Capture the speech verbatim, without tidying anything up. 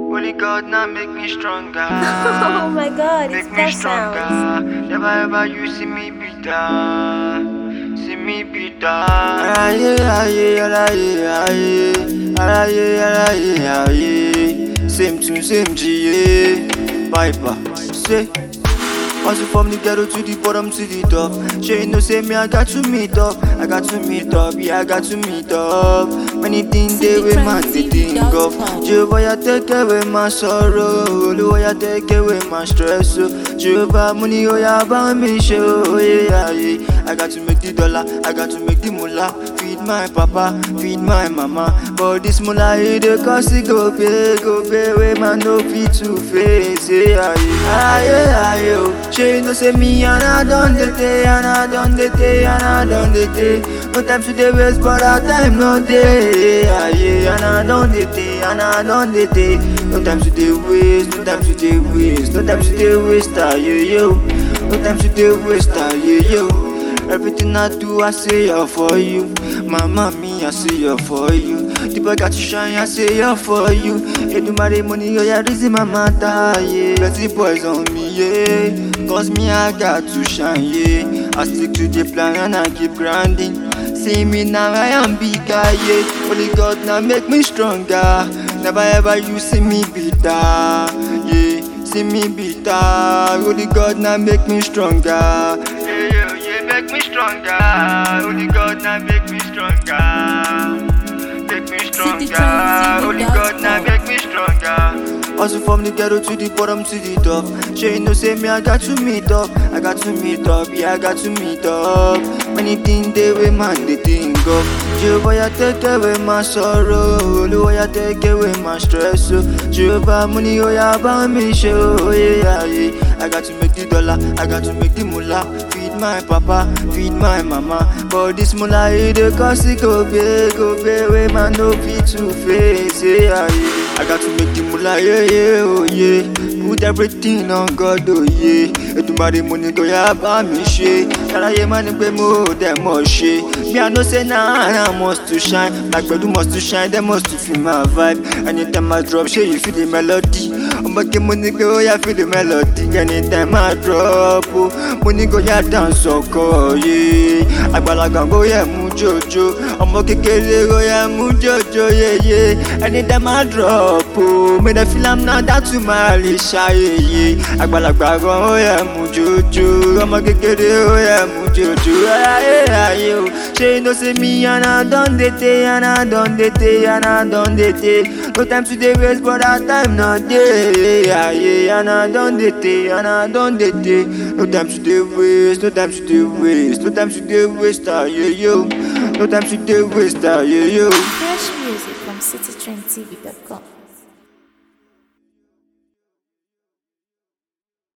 Only God now make me stronger. Oh my God, it's Make me that stronger. sound. Never ever you see me bitter. See me bitter. Aye, aye, aye, aye, aye, aye, aye. Same tune, same G, yeah. Piper, say. Hustle from the ghetto to the bottom to the top. She no say me, I got to meet up. I got to meet up, yeah, I got to meet up. Many things they with man, they think of. Jehovah, you take away my sorrow. Lord, you take away my stress. Jehovah, money, oh, yeah, about me, show, yeah, yeah. I got to make the dollar, I got to make the mullah. Feed my papa, feed my mama. But this mullah, it the cost it go pay, go pay. Way man, no fit to face, yeah, yeah, yeah, yeah. She no say me and I done the day, and I done the day, and I done the day. No time to the waste, but our time no day. Yeah, yeah, and I done the day, and I done the day. No time to the waste, no time to the waste, no time to the waste, ah, yeah, yo. No time to the waste, ah, yeah, yo. Everything I do, I say yeah for you. Mama, me, I say yeah for you. The boy got to shine, I say yeah for you. Hey, do my money, oh yeah, this is my matter, yeah. Plenty boys on me, yeah. Cause me, I got to shine, yeah. I stick to the plan and I keep grinding. See me now, I am bigger, yeah. Only God now make me stronger. Never ever you see me bitter, yeah. See me bitter. Only God now make me stronger. Yeah, yeah, yeah, make me stronger. Only God now make me stronger. Make me stronger. Only God now make me stronger. Hustle from the ghetto to the bottom to the top. She no say me, I got to meet up. I got to meet up, yeah, I got to meet up. Many things they way man, they think of. Jehovah, you take away my sorrow. Lord, you take away my stress. Jehovah, money, oh, yeah, about me, show, yeah, yeah. I got to make the dollar, I got to make the mullah. Feed my papa, feed my mama. But this mullah, it the cost it go pay, go pay. Way man, no fit to face, yeah, yeah. I got to make the mullah, yeah, yeah, oh yeah. Put everything on God, oh yeah. Etu mari money go ya ba mi she. Kara ye man pe mo dem mo she. Me I know say nah, I must to shine. Like Bedu must to shine, they must to feel my vibe. Anytime I drop, she you feel the melody. I'ma get money go ya feel the melody. Anytime I drop, oh, money go ya dance so cool, yeah. Agbalaga go ya mu jojo. I'ma kekere go ya mu jojo, yeah, yeah. Anytime I drop, oh, me the feel I'm not that to my shy, yeah. Agbalaga go ya mu jojo. I'ma kekere go ya mu jojo, yeah, yeah, yeah. She no say me and I done the day, and I done the day, and I done the day. No time to the waste, but our time not day, yeah, yeah. And I done the day, and I done the day. No time to the waste, no time to the waste, no time to the waste, ah, yeah, yo. No time to the waste, ah, yeah, yo. Fresh music from city trend t v dot com.